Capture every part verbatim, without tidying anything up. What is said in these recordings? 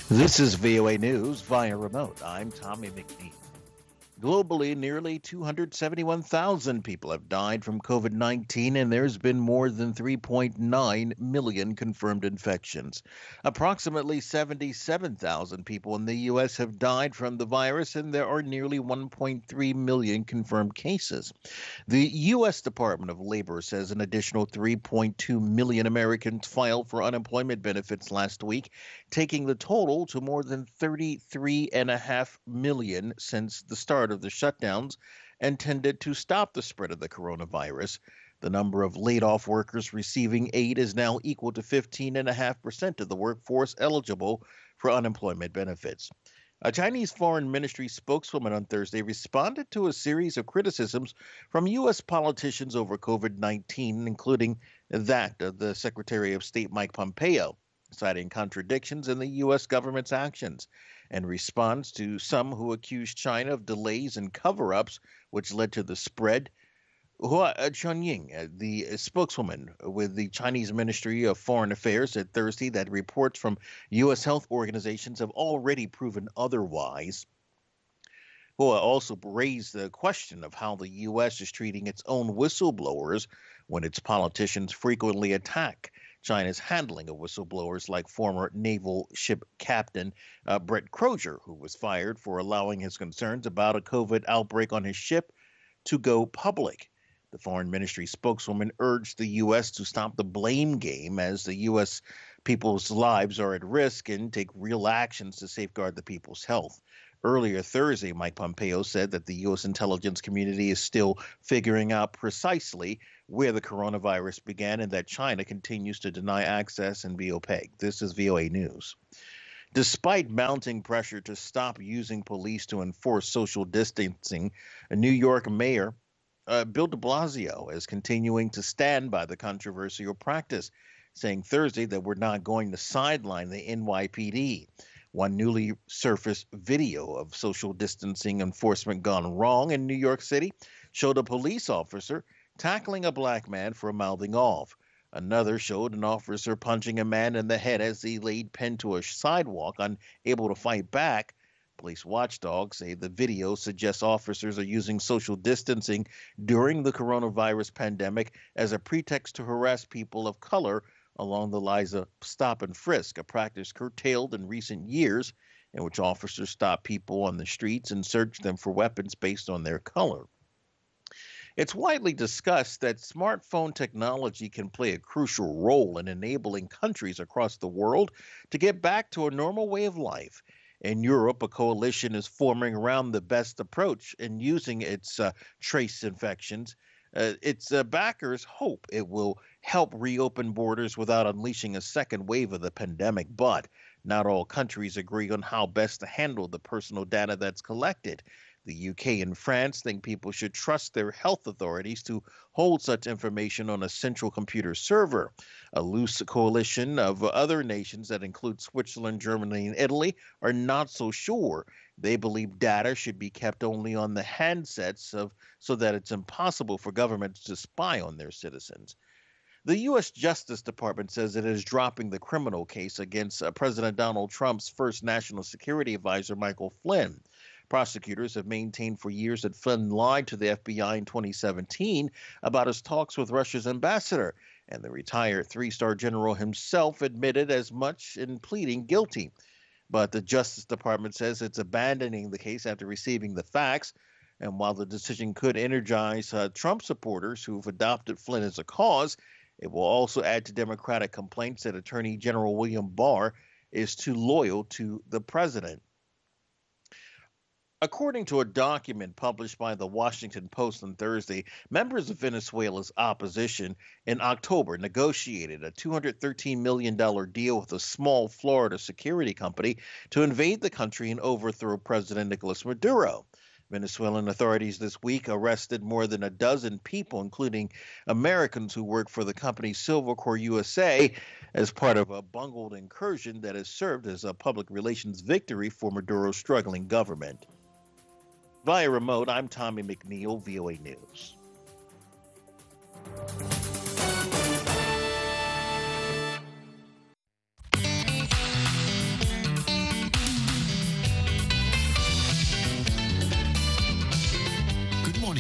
This is V O A News via remote. I'm Tommy McNeil. Globally, nearly two hundred seventy-one thousand people have died from COVID nineteen, and there's been more than three point nine million confirmed infections. Approximately seventy-seven thousand people in the U S have died from the virus, and there are nearly one point three million confirmed cases. The U S Department of Labor says an additional three point two million Americans filed for unemployment benefits last week, taking the total to more than thirty-three point five million since the start of the shutdowns intended to stop the spread of the coronavirus. The number of laid off workers receiving aid is now equal to fifteen point five percent of the workforce eligible for unemployment benefits. A Chinese foreign ministry spokeswoman on Thursday responded to a series of criticisms from U S politicians over COVID nineteen, including that of the Secretary of State Mike Pompeo, citing contradictions in the U S government's actions. In response to some who accused China of delays and cover ups, which led to the spread, Hua Chunying, uh, the spokeswoman with the Chinese Ministry of Foreign Affairs, said Thursday that reports from U S health organizations have already proven otherwise. Hua also raised the question of how the U S is treating its own whistleblowers when its politicians frequently attack China's handling of whistleblowers like former naval ship captain uh, Brett Crozier, who was fired for allowing his concerns about a COVID outbreak on his ship to go public. The foreign ministry spokeswoman urged the U S to stop the blame game as the U S people's lives are at risk and take real actions to safeguard the people's health. Earlier Thursday, Mike Pompeo said that the U S intelligence community is still figuring out precisely where the coronavirus began and that China continues to deny access and be opaque. This is V O A News. Despite mounting pressure to stop using police to enforce social distancing, a New York mayor uh, Bill de Blasio is continuing to stand by the controversial practice, saying Thursday that we're not going to sideline the N Y P D. One newly surfaced video of social distancing enforcement gone wrong in New York City showed a police officer tackling a black man for mouthing off. Another showed an officer punching a man in the head as he laid pinned to a sidewalk, unable to fight back. Police watchdogs say the video suggests officers are using social distancing during the coronavirus pandemic as a pretext to harass people of color along the lines of stop and frisk, a practice curtailed in recent years in which officers stop people on the streets and search them for weapons based on their color. It's widely discussed that smartphone technology can play a crucial role in enabling countries across the world to get back to a normal way of life. In Europe, a coalition is forming around the best approach in using its uh, trace infections. Uh, its uh, backers hope it will help reopen borders without unleashing a second wave of the pandemic, but not all countries agree on how best to handle the personal data that's collected. The U K and France think people should trust their health authorities to hold such information on a central computer server. A loose coalition of other nations that include Switzerland, Germany, and Italy are not so sure. They believe data should be kept only on the handsets of so that it's impossible for governments to spy on their citizens. The U S Justice Department says it is dropping the criminal case against uh, President Donald Trump's first national security advisor, Michael Flynn. Prosecutors have maintained for years that Flynn lied to the F B I in twenty seventeen about his talks with Russia's ambassador, and the retired three star general himself admitted as much in pleading guilty. But the Justice Department says it's abandoning the case after receiving the facts. And while the decision could energize uh, Trump supporters who've adopted Flynn as a cause, it will also add to Democratic complaints that Attorney General William Barr is too loyal to the president. According to a document published by the Washington Post on Thursday, members of Venezuela's opposition in October negotiated a two hundred thirteen million dollars deal with a small Florida security company to invade the country and overthrow President Nicolas Maduro. Venezuelan authorities this week arrested more than a dozen people, including Americans who work for the company Silvercore U S A, as part of a bungled incursion that has served as a public relations victory for Maduro's struggling government. Via remote, I'm Tommy McNeil, V O A News.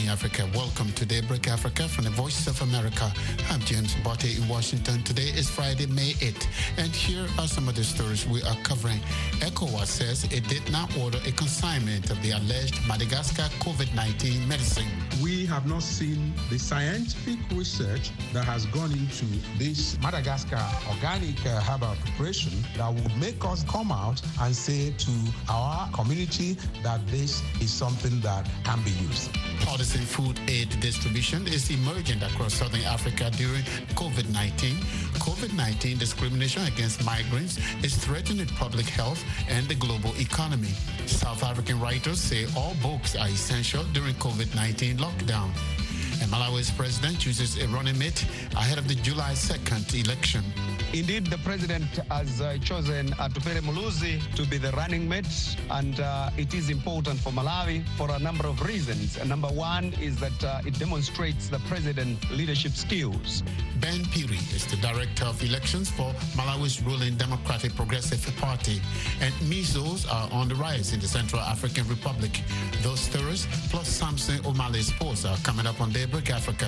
Africa. Welcome to Daybreak Africa from the Voice of America. I'm James Botte in Washington. Today is Friday, May eighth, and here are some of the stories we are covering. ECOWAS says it did not order a consignment of the alleged Madagascar COVID nineteen medicine. We have not seen the scientific research that has gone into this Madagascar organic uh, herbal preparation that would make us come out and say to our community that this is something that can be used. Partisan food aid distribution is emerging across Southern Africa during COVID nineteen. COVID nineteen discrimination against migrants is threatening public health and the global economy. South African writers say all books are essential during COVID nineteen lockdown. And Malawi's president chooses a running mate ahead of the July second election. Indeed, the president has uh, chosen uh, Tupele Muluzi to be the running mate, and uh, it is important for Malawi for a number of reasons. Uh, number one is that uh, it demonstrates the president's leadership skills. Ben Piri is the director of elections for Malawi's ruling Democratic Progressive Party, and measles are on the rise in the Central African Republic. Those stories, plus Samson O'Malley's sports, are coming up on Daybreak Africa.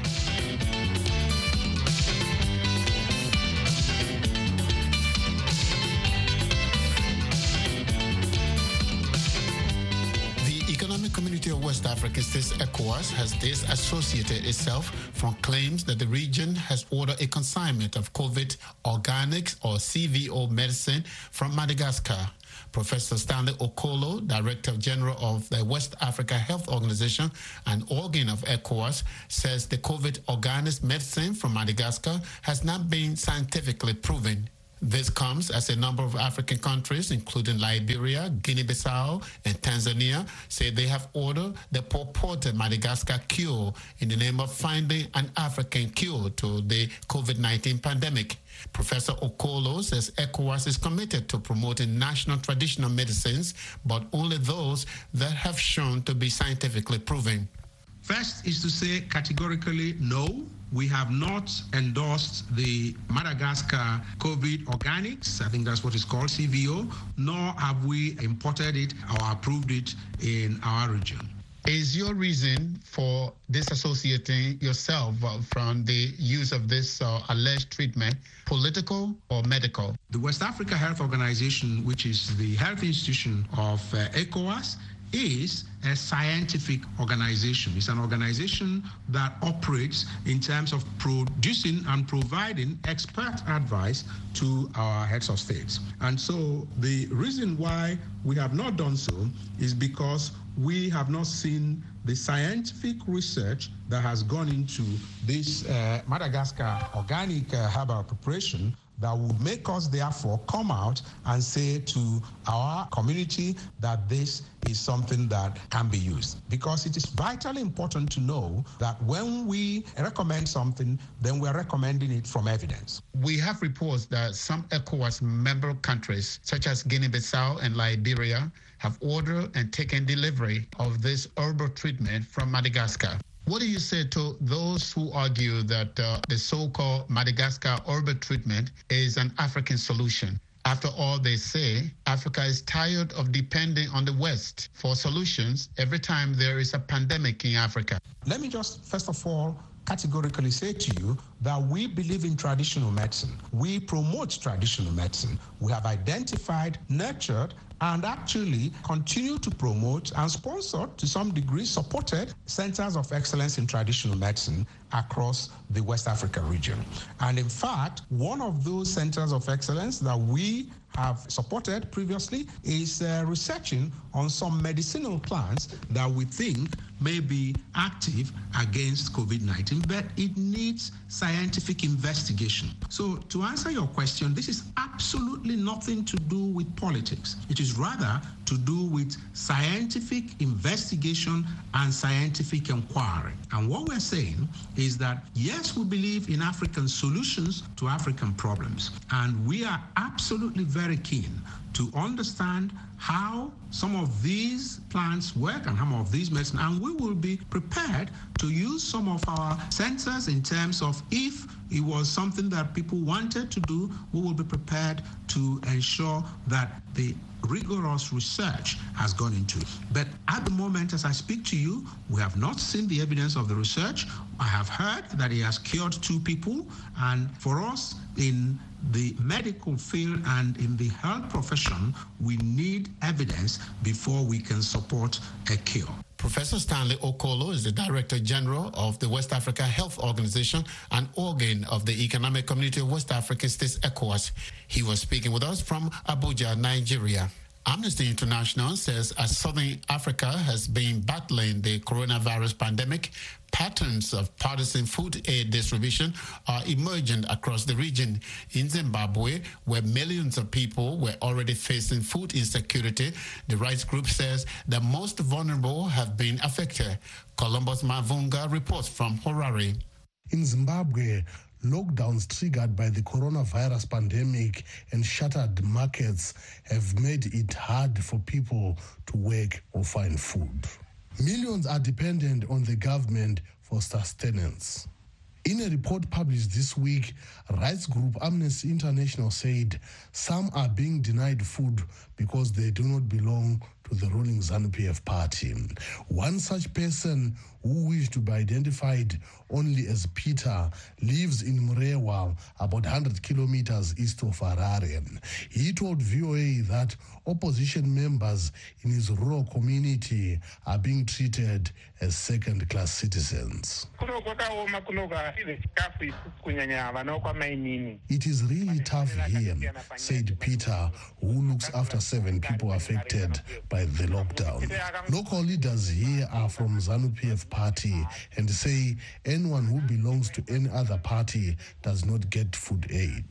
Community of West African States, ECOWAS, has disassociated itself from claims that the region has ordered a consignment of COVID organics or C V O medicine from Madagascar. Professor Stanley Okolo, Director General of the West Africa Health Organization and organ of ECOWAS, says the COVID organic medicine from Madagascar has not been scientifically proven. This comes as a number of African countries, including Liberia, Guinea-Bissau, and Tanzania, say they have ordered the purported Madagascar cure in the name of finding an African cure to the COVID nineteen pandemic. Professor Okolo says ECOWAS is committed to promoting national traditional medicines, but only those that have shown to be scientifically proven. First is to say categorically no. We have not endorsed the Madagascar COVID organics. I think that's what it's called, C V O, nor have we imported it or approved it in our region. Is your reason for disassociating yourself from the use of this uh, alleged treatment political or medical? The West Africa Health Organization, which is the health institution of uh, ECOWAS, is a scientific organization. It's an organization that operates in terms of producing and providing expert advice to our heads of states. And so the reason why we have not done so is because we have not seen the scientific research that has gone into this uh, Madagascar organic uh, herbal preparation that would make us therefore come out and say to our community that this is something that can be used. Because it is vitally important to know that when we recommend something, then we're recommending it from evidence. We have reports that some ECOWAS member countries, such as Guinea-Bissau and Liberia, have ordered and taken delivery of this herbal treatment from Madagascar. What do you say to those who argue that uh, the so-called Madagascar herbal treatment is an African solution? After all, they say Africa is tired of depending on the West for solutions every time there is a pandemic in Africa. Let me just, first of all, categorically say to you that we believe in traditional medicine. We promote traditional medicine. We have identified, nurtured, and actually continue to promote and sponsor, to some degree, supported centers of excellence in traditional medicine across the West Africa region. And in fact, one of those centers of excellence that we have supported previously is uh, researching on some medicinal plants that we think may be active against COVID nineteen, but it needs scientific investigation. So to answer your question, this is absolutely nothing to do with politics. It is rather to do with scientific investigation and scientific inquiry. And what we're saying is that, yes, we believe in African solutions to African problems, and we are absolutely very keen to understand how some of these plants work and some of these medicines, and we will be prepared to use some of our sensors in terms of if it was something that people wanted to do, we will be prepared to ensure that the rigorous research has gone into it. But at the moment, as I speak to you, we have not seen the evidence of the research. I have heard that he has cured two people, and for us in the medical field and in the health profession, we need evidence before we can support a cure. Professor Stanley Okolo is the Director General of the West Africa Health Organization, an organ of the Economic Community of West African States, ECOWAS. He was speaking with us from Abuja, Nigeria. Amnesty International says as Southern Africa has been battling the coronavirus pandemic, patterns of partisan food aid distribution are emerging across the region. In Zimbabwe, where millions of people were already facing food insecurity, the rights group says the most vulnerable have been affected. Columbus Mavunga reports from Harare. In Zimbabwe, lockdowns triggered by the coronavirus pandemic and shuttered markets have made it hard for people to work or find food. Millions are dependent on the government for sustenance. In a report published this week, rights group Amnesty International said some are being denied food because they do not belong to the ruling ZANU-P F party. One such person who wished to be identified only as Peter lives in Murewa, about one hundred kilometers east of Harare. He told V O A that opposition members in his rural community are being treated as second-class citizens. It is really tough here, said Peter, who looks after seven people affected by the lockdown. Local leaders here are from ZANU-P F party and say anyone who belongs to any other party does not get food aid.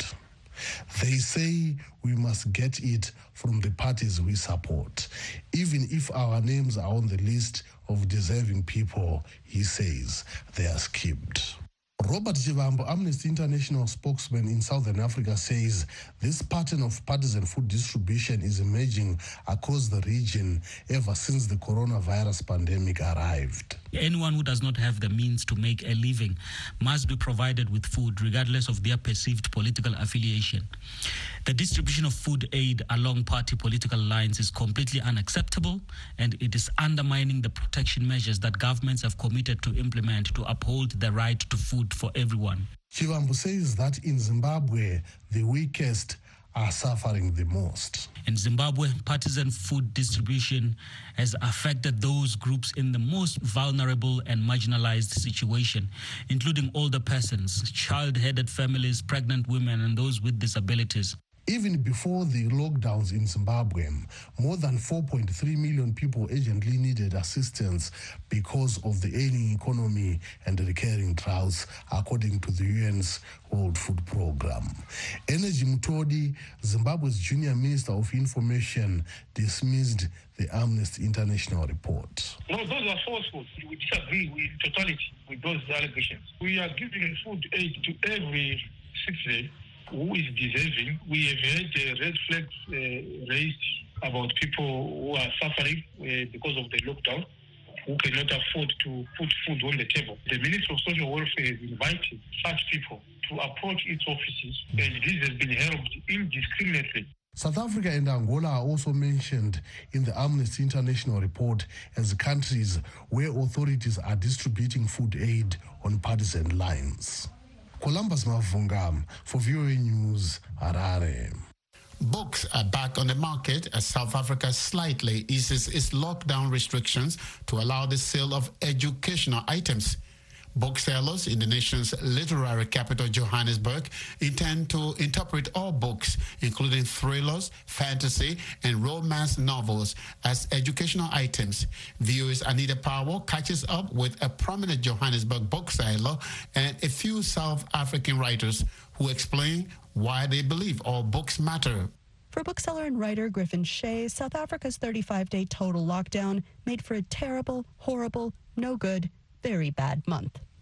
They say we must get it from the parties we support, even if our names are on the list of deserving people, he says, they are skipped. Robert Chivambo, Amnesty International spokesman in Southern Africa, says this pattern of partisan food distribution is emerging across the region ever since the coronavirus pandemic arrived. Anyone who does not have the means to make a living must be provided with food, regardless of their perceived political affiliation. The distribution of food aid along party political lines is completely unacceptable, and it is undermining the protection measures that governments have committed to implement to uphold the right to food for everyone. Chivambo says that in Zimbabwe, the weakest are suffering the most. In Zimbabwe, partisan food distribution has affected those groups in the most vulnerable and marginalized situation, including older persons, child-headed families, pregnant women, and those with disabilities. Even before the lockdowns in Zimbabwe, more than four point three million people urgently needed assistance because of the ailing economy and recurring droughts, according to the U N's World Food Programme. Energy Mutodi, Zimbabwe's junior minister of information, dismissed the Amnesty International report. No, those are falsehood. We disagree with totality with those allegations. We are giving food aid to every citizen who is deserving. We have had uh, red flags uh, raised about people who are suffering uh, because of the lockdown, who cannot afford to put food on the table. The Ministry of Social Welfare has invited such people to approach its offices, and this has been held indiscriminately. South Africa and Angola are also mentioned in the Amnesty International report as countries where authorities are distributing food aid on partisan lines. Columbus Mavunga for V O A News, Harare. Books are back on the market as South Africa slightly eases its lockdown restrictions to allow the sale of educational items. Booksellers in the nation's literary capital, Johannesburg, intend to interpret all books, including thrillers, fantasy, and romance novels, as educational items. V O A's Anita Powell catches up with a prominent Johannesburg bookseller and a few South African writers who explain why they believe all books matter. For bookseller and writer Griffin Shea, South Africa's thirty-five day total lockdown made for a terrible, horrible, no good, very bad month.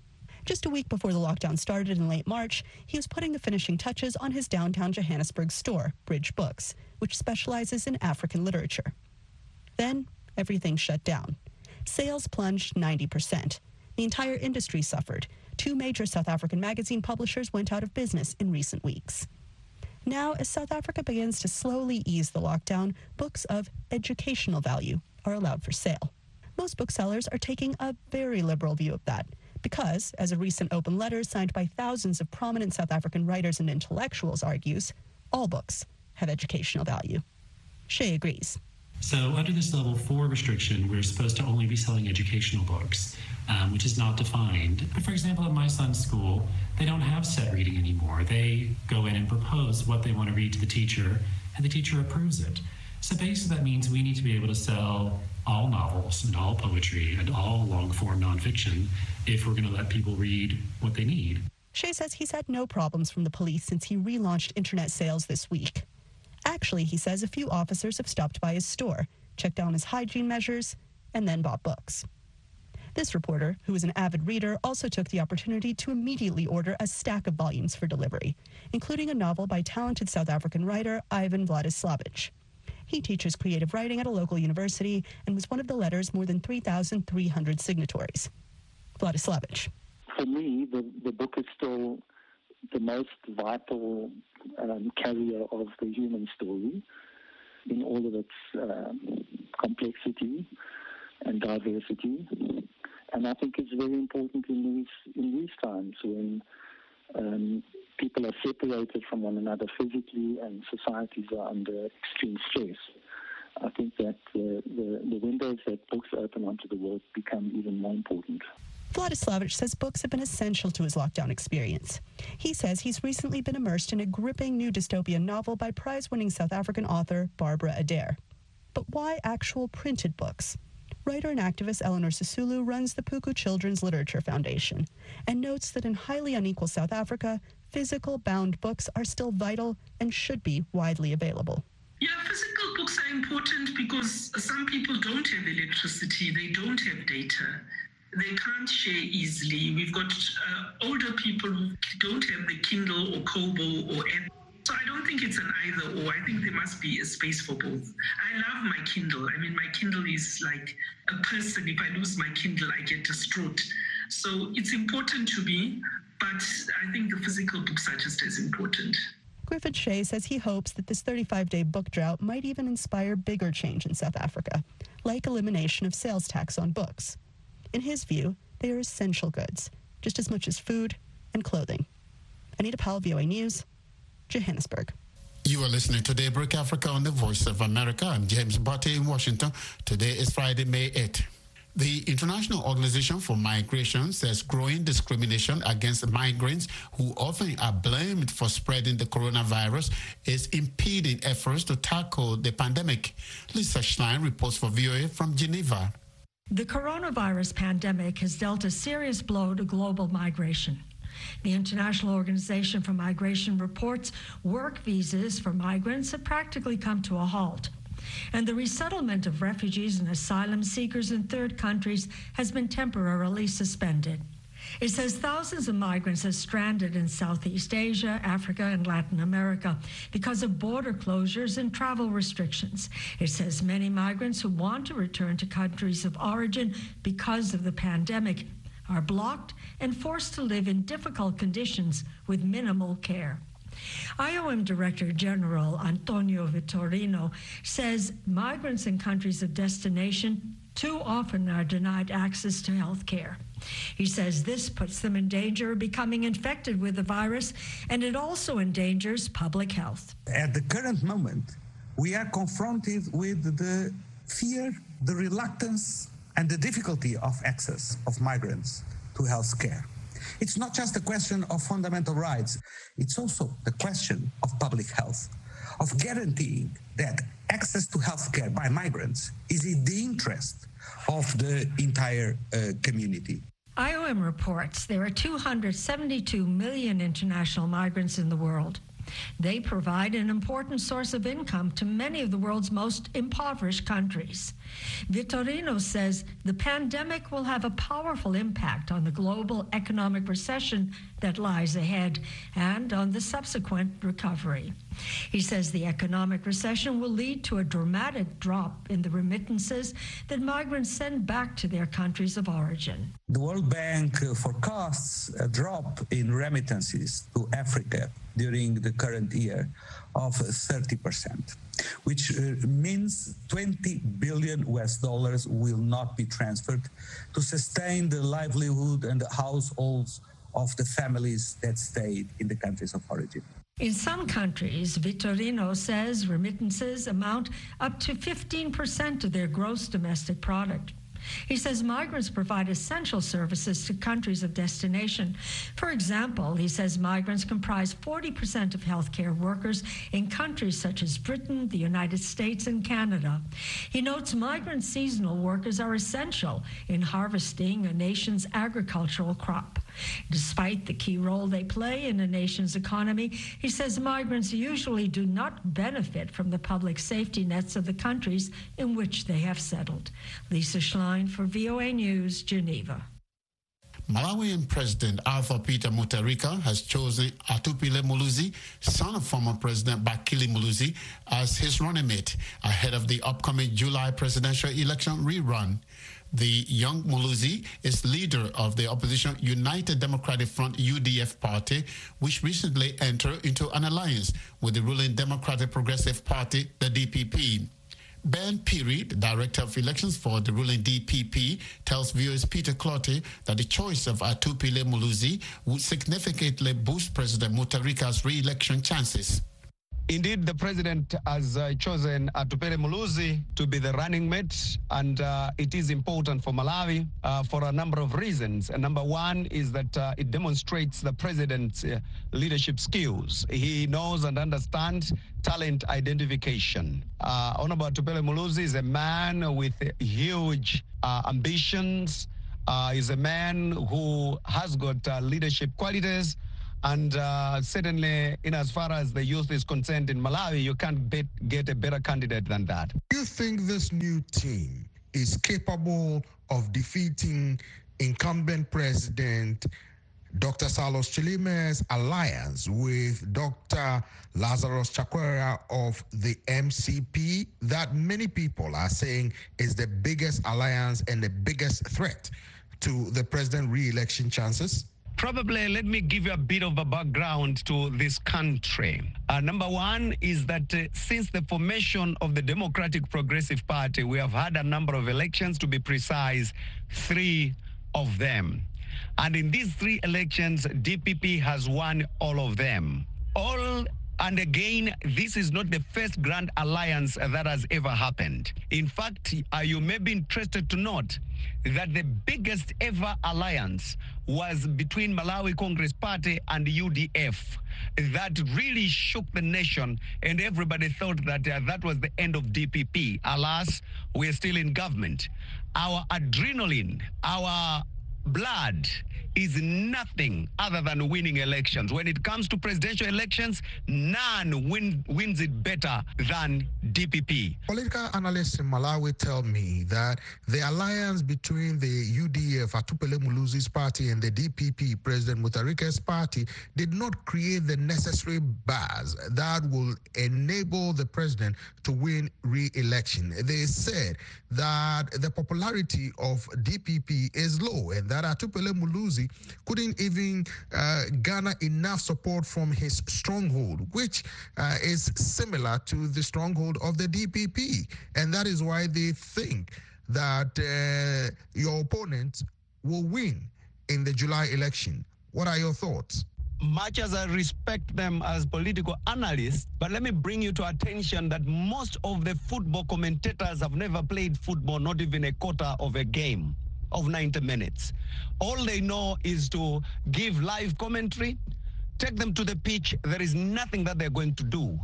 Just a week before the lockdown started in late March, he was putting the finishing touches on his downtown Johannesburg store, Bridge Books, which specializes in African literature. Then, everything shut down. Sales plunged ninety percent. The entire industry suffered. Two major South African magazine publishers went out of business in recent weeks. Now, as South Africa begins to slowly ease the lockdown, books of educational value are allowed for sale. Most booksellers are taking a very liberal view of that because, as a recent open letter signed by thousands of prominent South African writers and intellectuals argues, all books have educational value. Shay agrees. So under this level four restriction, we're supposed to only be selling educational books, um, which is not defined. But for example, at my son's school, they don't have set reading anymore. They go in and propose what they want to read to the teacher, and the teacher approves it. So basically that means we need to be able to sell all novels and all poetry and all long-form nonfiction if we're going to let people read what they need. Shay says he's had no problems from the police since he relaunched internet sales this week. Actually, he says a few officers have stopped by his store, checked down his hygiene measures, and then bought books. This reporter, who is an avid reader, also took the opportunity to immediately order a stack of volumes for delivery, including a novel by talented South African writer Ivan Vladislavich. He teaches creative writing at a local university and was one of the letter's more than three thousand three hundred signatories. Vladislavich. For me, the, the book is still the most vital um, carrier of the human story in all of its um, complexity and diversity. And I think it's very important in these in these times when um, people are separated from one another physically and societies are under extreme stress. I think that uh, the, the windows that books open onto the world become even more important. Vladislavich says books have been essential to his lockdown experience. He says he's recently been immersed in a gripping new dystopian novel by prize-winning South African author Barbara Adair. But why actual printed books? Writer and activist Eleanor Sisulu runs the Puku Children's Literature Foundation and notes that in highly unequal South Africa, physical bound books are still vital and should be widely available. Yeah, physical books are important because some people don't have electricity, they don't have data. They can't share easily. We've got uh, older people who don't have the Kindle or Kobo or Apple. So I don't think it's an either or. I think there must be a space for both. I love my Kindle. I mean, my Kindle is like a person. If I lose my Kindle, I get distraught. So it's important to me, but I think the physical books are just as important. Griffin Shay says he hopes that this thirty-five day book drought might even inspire bigger change in South Africa, like elimination of sales tax on books. In his view, they are essential goods, just as much as food and clothing. Anita Powell, V O A News, Johannesburg. You are listening to Daybreak Africa on the Voice of America. I'm James Botte in Washington. Today is Friday, May eighth. The International Organization for Migration says growing discrimination against migrants who often are blamed for spreading the coronavirus is impeding efforts to tackle the pandemic. Lisa Schlein reports for V O A from Geneva. The coronavirus pandemic has dealt a serious blow to global migration. The International Organization for Migration reports work visas for migrants have practically come to a halt, and the resettlement of refugees and asylum seekers in third countries has been temporarily suspended. It says thousands of migrants are stranded in Southeast Asia, Africa, and Latin America because of border closures and travel restrictions. It says many migrants who want to return to countries of origin because of the pandemic are blocked and forced to live in difficult conditions with minimal care. I O M Director General Antonio Vitorino says migrants in countries of destination too often are denied access to health care. He says this puts them in danger of becoming infected with the virus, and it also endangers public health. At the current moment, we are confronted with the fear, the reluctance, and the difficulty of access of migrants to health care. It's not just a question of fundamental rights, it's also the question of public health, of guaranteeing that access to health care by migrants is in the interest of the entire uh, community. I O M reports there are two hundred seventy-two million international migrants in the world. They provide an important source of income to many of the world's most impoverished countries. Vitorino says the pandemic will have a powerful impact on the global economic recession that lies ahead and on the subsequent recovery. He says the economic recession will lead to a dramatic drop in the remittances that migrants send back to their countries of origin. The World Bank forecasts a drop in remittances to Africa during the current year of thirty percent, which uh, means twenty billion U S dollars will not be transferred to sustain the livelihood and the households of the families that stayed in the countries of origin. In some countries, Vitorino says remittances amount up to fifteen percent of their gross domestic product. He says migrants provide essential services to countries of destination. For example, he says migrants comprise forty percent of healthcare workers in countries such as Britain, the United States, and Canada. He notes migrant seasonal workers are essential in harvesting a nation's agricultural crop. Despite the key role they play in a nation's economy, he says migrants usually do not benefit from the public safety nets of the countries in which they have settled. Lisa Schlein for V O A News, Geneva. Malawian President Arthur Peter Mutharika has chosen Atupile Muluzi, son of former President Bakili Muluzi, as his running mate ahead of the upcoming July presidential election rerun. The young Muluzi is leader of the opposition United Democratic Front U D F party, which recently entered into an alliance with the ruling Democratic Progressive Party, the D P P. Ben Piri, the Director of Elections for the ruling D P P, tells viewers Peter Clottey that the choice of Atupile Muluzi would significantly boost President Mutharika's re-election chances. Indeed, the president has uh, chosen Atupile Muluzi to be the running mate, and uh, it is important for Malawi uh, for a number of reasons. And number one is that uh, it demonstrates the president's uh, leadership skills. He knows and understands talent identification. Uh, Honorable Atupile Muluzi is a man with huge uh, ambitions. Uh, he's a man who has got uh, leadership qualities. And uh, certainly, in as far as the youth is concerned in Malawi, you can't bet, get a better candidate than that. Do you think this new team is capable of defeating incumbent president Doctor Saulos Chilime's alliance with Doctor Lazarus Chakwera of the M C P, that many people are saying is the biggest alliance and the biggest threat to the president re-election chances? Probably, let me give you a bit of a background to this country. Uh, number one is that uh, since the formation of the Democratic Progressive Party, we have had a number of elections, to be precise, three of them. And in these three elections, D P P has won all of them. All And again, this is not the first grand alliance that has ever happened. In fact, uh, you may be interested to note that the biggest ever alliance was between Malawi Congress Party and U D F. That really shook the nation, and everybody thought that uh, that was the end of D P P. Alas, we're still in government. Our adrenaline, our blood is nothing other than winning elections. When it comes to presidential elections, none win, wins it better than D P P. Political analysts in Malawi tell me that the alliance between the U D F, Atupile Muluzi's party, and the D P P, President Mutharika's party, did not create the necessary buzz that will enable the president to win re-election. They said that the popularity of D P P is low and that Atupile Muluzi couldn't even uh, garner enough support from his stronghold, which uh, is similar to the stronghold of the D P P. And that is why they think that uh, your opponent will win in the July election. What are your thoughts? Much as I respect them as political analysts, but let me bring you to attention that most of the football commentators have never played football, not even a quarter of a game of ninety minutes. All they know is to give live commentary, take them to the pitch. There is nothing that they're going to do.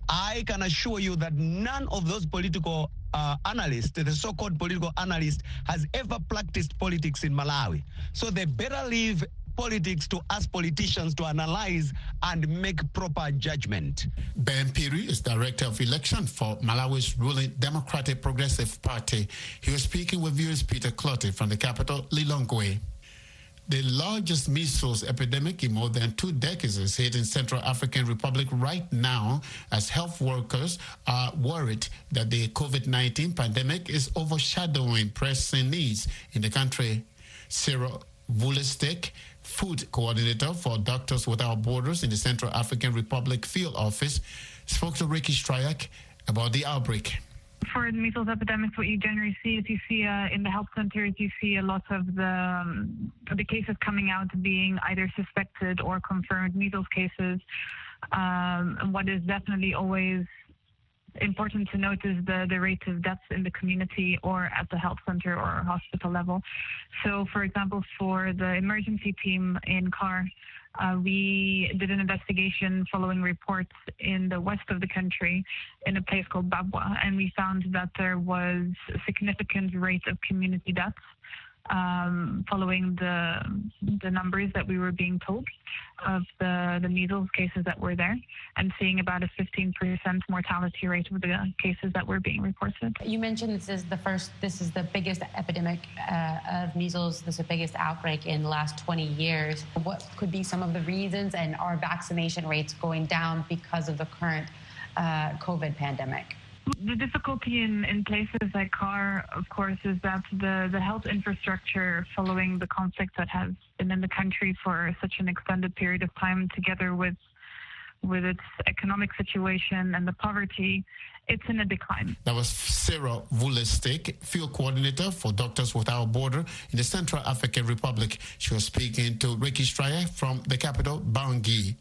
I can assure you that none of those political uh, analysts, the so-called political analyst, has ever practiced politics in Malawi. So they better leave politics to us politicians to analyze and make proper judgment. Ben Piri is Director of Election for Malawi's ruling Democratic Progressive Party. He was speaking with viewers Peter Clottey from the capital, Lilongwe. The largest measles epidemic in more than two decades is hitting Central African Republic right now, as health workers are worried that the COVID nineteen pandemic is overshadowing pressing needs in the country. Cyril Vulistik, food coordinator for Doctors Without Borders in the Central African Republic field office, spoke to Ricky Stryak about the outbreak. For the measles epidemics, what you generally see is you see uh, in the health centers, you see a lot of the um, the cases coming out being either suspected or confirmed measles cases. Um, and what is definitely always important to note is the, the rate of deaths in the community or at the health center or hospital level. So, for example, for the emergency team in C A R, uh, we did an investigation following reports in the west of the country in a place called Babwa, and we found that there was a significant rate of community deaths um, following the the numbers that we were being told of the, the measles cases that were there, and seeing about a fifteen percent mortality rate of the cases that were being reported. You mentioned this is the first, this is the biggest epidemic uh, of measles, this is the biggest outbreak in the last twenty years. What could be some of the reasons, and are vaccination rates going down because of the current uh, COVID pandemic? The difficulty in, in places like C A R, of course, is that the, the health infrastructure following the conflict that has been in the country for such an extended period of time, together with with its economic situation and the poverty, it's in a decline. That was Cyril Vulistik, field coordinator for Doctors Without Borders in the Central African Republic. She was speaking to Ricky Stryer from the capital, Bangui.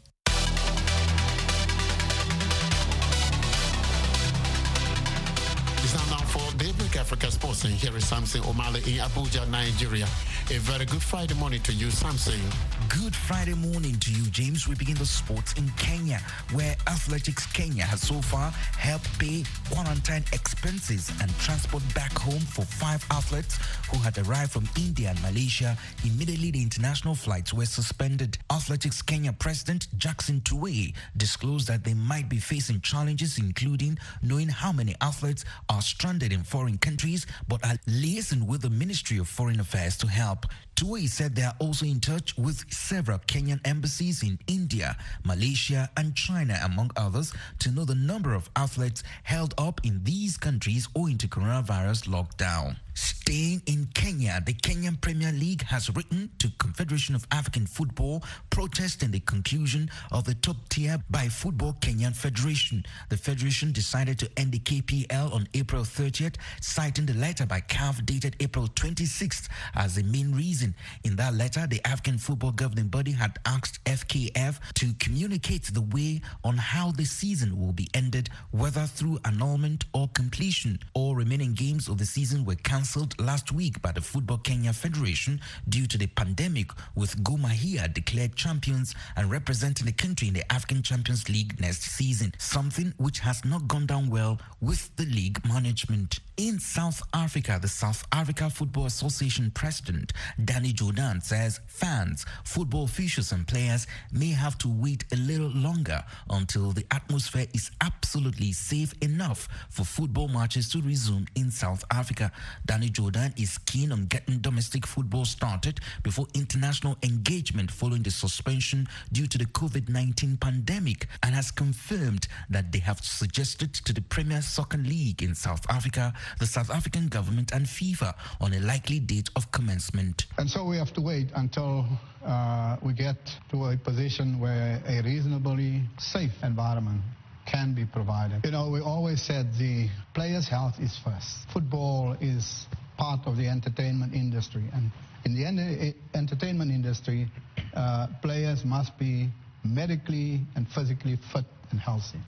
It's now now for Daybreak Africa Sports, and here is Samson Omale in Abuja, Nigeria. A very good Friday morning to you, Samson. Good Friday morning to you, James. We begin the sports in Kenya, where Athletics Kenya has so far helped pay quarantine expenses and transport back home for five athletes who had arrived from India and Malaysia. Immediately, the international flights were suspended. Athletics Kenya President Jackson Tuwei disclosed that they might be facing challenges, including knowing how many athletes are stranded in foreign countries, but are liaising with the Ministry of Foreign Affairs to help. Tuwei said they are also in touch with several Kenyan embassies in India, Malaysia, and China, among others, to know the number of athletes held up in these countries owing to coronavirus lockdown. Staying in Kenya, the Kenyan Premier League has written to Confederation of African Football protesting the conclusion of the top tier by Football Kenyan Federation. The federation decided to end the K P L on April thirtieth, citing the letter by C A F dated April twenty-sixth as the main reason. In that letter, the African Football Governing Body had asked F K F to communicate the way on how the season will be ended, whether through annulment or completion. All remaining games of the season were cancelled last week by the Football Kenya Federation due to the pandemic, with Gor Mahia declared champions and representing the country in the African Champions League next season, something which has not gone down well with the league management. In South Africa, the South Africa Football Association President Danny Jordan says fans, football officials and players may have to wait a little longer until the atmosphere is absolutely safe enough for football matches to resume in South Africa. Danny Jordan is keen on getting domestic football started before international engagement following the suspension due to the COVID nineteen pandemic, and has confirmed that they have suggested to the Premier Soccer League in South Africa, the South African government and FIFA on a likely date of commencement. And so we have to wait until uh, we get to a position where a reasonably safe environment can be provided. You know, we always said the players' health is first. Football is part of the entertainment industry, and in the en- entertainment industry, uh, players must be medically and physically fit and healthy.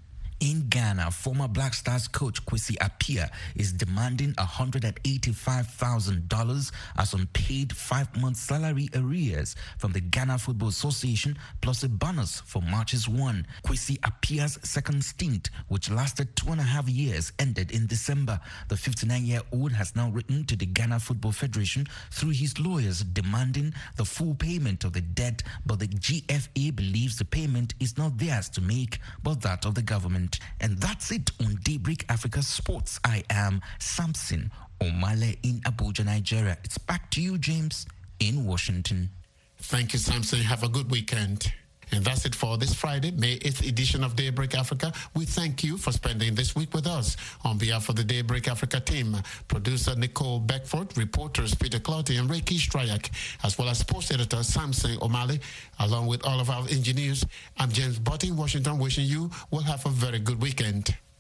In Ghana, former Black Stars coach Kwesi Appiah is demanding one hundred eighty-five thousand dollars as unpaid five-month salary arrears from the Ghana Football Association, plus a bonus for matches won. Kwesi Appiah's second stint, which lasted two and a half years, ended in December. The fifty-nine-year-old has now written to the Ghana Football Federation through his lawyers demanding the full payment of the debt, but the G F A believes the payment is not theirs to make, but that of the government. And that's it on Daybreak Africa Sports. I am Samson Omale in Abuja, Nigeria. It's back to you, James, in Washington. Thank you, Samson. Have a good weekend. And that's it for this Friday, May eighth edition of Daybreak Africa. We thank you for spending this week with us. On behalf of the Daybreak Africa team, producer Nicole Beckford, reporters Peter Clotty and Reiki Strayak, as well as sports editor Samson Omale, along with all of our engineers, I'm James Butty in Washington, wishing you will have a very good weekend.